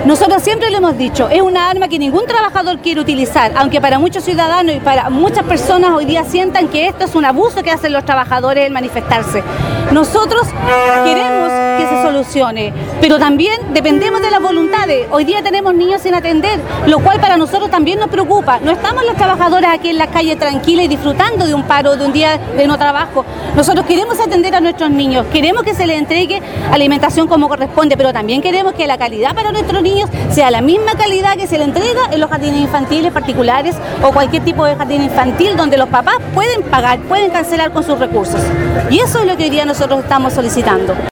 Nosotros siempre lo hemos dicho, es una arma que ningún trabajador quiere utilizar, aunque para muchos ciudadanos y para muchas personas hoy día sientan que esto es un abuso que hacen los trabajadores el manifestarse. Nosotros queremos que se solucione, pero también dependemos de las voluntades. Hoy día tenemos niños sin atender, lo cual para nosotros también nos preocupa. No estamos las trabajadoras aquí en la calle tranquilas y disfrutando de un paro, de un día de no trabajo. Nosotros queremos atender a nuestros niños, queremos que se les entregue alimentación como corresponde, pero también queremos que la calidad para nuestros niños sea la misma calidad que se le entrega en los jardines infantiles particulares o cualquier tipo de jardín infantil donde los papás pueden pagar, pueden cancelar con sus recursos. Y eso es lo que hoy día nosotros estamos solicitando.